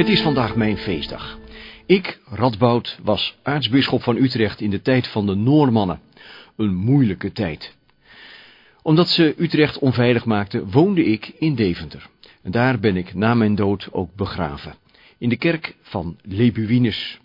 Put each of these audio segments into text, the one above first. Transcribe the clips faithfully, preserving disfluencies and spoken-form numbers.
Het is vandaag mijn feestdag. Ik, Radboud, was aartsbisschop van Utrecht in de tijd van de Noormannen. Een moeilijke tijd. Omdat ze Utrecht onveilig maakten, woonde ik in Deventer. En daar ben ik na mijn dood ook begraven. In de kerk van Lebuinus.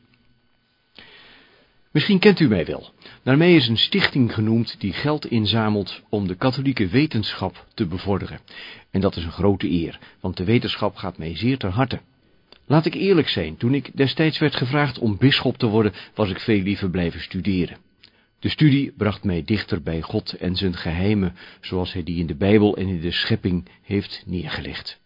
Misschien kent u mij wel. Naar mij is een stichting genoemd die geld inzamelt om de katholieke wetenschap te bevorderen. En dat is een grote eer, want de wetenschap gaat mij zeer ter harte. Laat ik eerlijk zijn, toen ik destijds werd gevraagd om bisschop te worden, was ik veel liever blijven studeren. De studie bracht mij dichter bij God en zijn geheimen, zoals hij die in de Bijbel en in de schepping heeft neergelegd.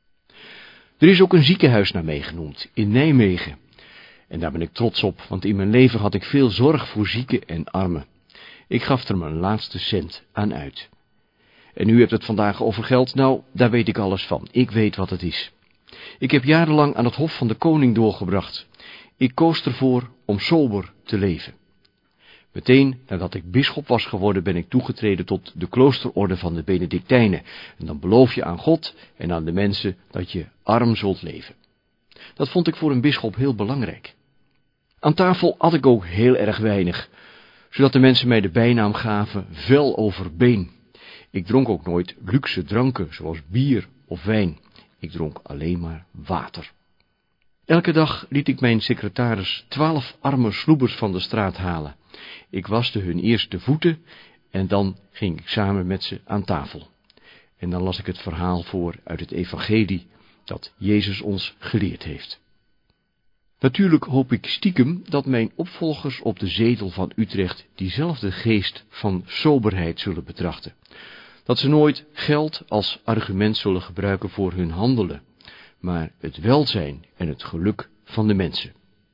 Er is ook een ziekenhuis naar mij genoemd, in Nijmegen. En daar ben ik trots op, want in mijn leven had ik veel zorg voor zieken en armen. Ik gaf er mijn laatste cent aan uit. En u hebt het vandaag over geld, nou, daar weet ik alles van. Ik weet wat het is. Ik heb jarenlang aan het hof van de koning doorgebracht. Ik koos ervoor om sober te leven. Meteen nadat ik bisschop was geworden, ben ik toegetreden tot de kloosterorde van de Benedictijnen. En dan beloof je aan God en aan de mensen dat je arm zult leven. Dat vond ik voor een bisschop heel belangrijk. Aan tafel at ik ook heel erg weinig, zodat de mensen mij de bijnaam gaven vel over been. Ik dronk ook nooit luxe dranken, zoals bier of wijn. Ik dronk alleen maar water. Elke dag liet ik mijn secretaris twaalf arme sloebers van de straat halen. Ik waste hun eerst de voeten en dan ging ik samen met ze aan tafel. En dan las ik het verhaal voor uit het evangelie dat Jezus ons geleerd heeft. Natuurlijk hoop ik stiekem dat mijn opvolgers op de zetel van Utrecht diezelfde geest van soberheid zullen betrachten. Dat ze nooit geld als argument zullen gebruiken voor hun handelen, maar het welzijn en het geluk van de mensen.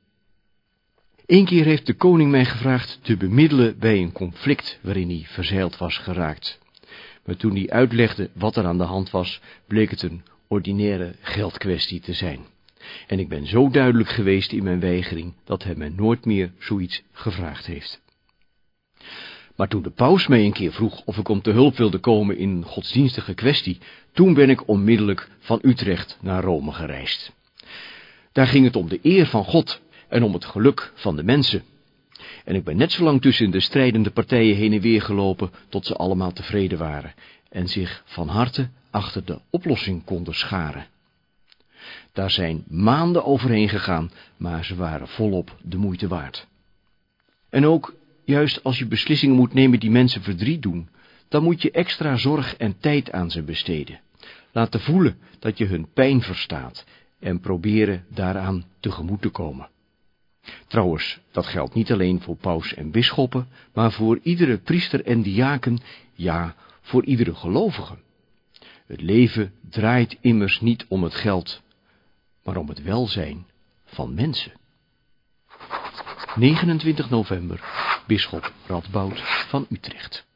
Eén keer heeft de koning mij gevraagd te bemiddelen bij een conflict waarin hij verzeild was geraakt. Maar toen hij uitlegde wat er aan de hand was, bleek het een ordinaire geldkwestie te zijn. En ik ben zo duidelijk geweest in mijn weigering dat hij mij nooit meer zoiets gevraagd heeft. Maar toen de paus mij een keer vroeg of ik om te hulp wilde komen in een godsdienstige kwestie, toen ben ik onmiddellijk van Utrecht naar Rome gereisd. Daar ging het om de eer van God en om het geluk van de mensen. En ik ben net zo lang tussen de strijdende partijen heen en weer gelopen tot ze allemaal tevreden waren en zich van harte achter de oplossing konden scharen. Daar zijn maanden overheen gegaan, maar ze waren volop de moeite waard. En ook, juist als je beslissingen moet nemen die mensen verdriet doen, dan moet je extra zorg en tijd aan ze besteden. Laten voelen dat je hun pijn verstaat en proberen daaraan tegemoet te komen. Trouwens, dat geldt niet alleen voor paus en bisschoppen, maar voor iedere priester en diaken, ja, voor iedere gelovige. Het leven draait immers niet om het geld, maar om het welzijn van mensen. negenentwintig november, bisschop Radboud van Utrecht.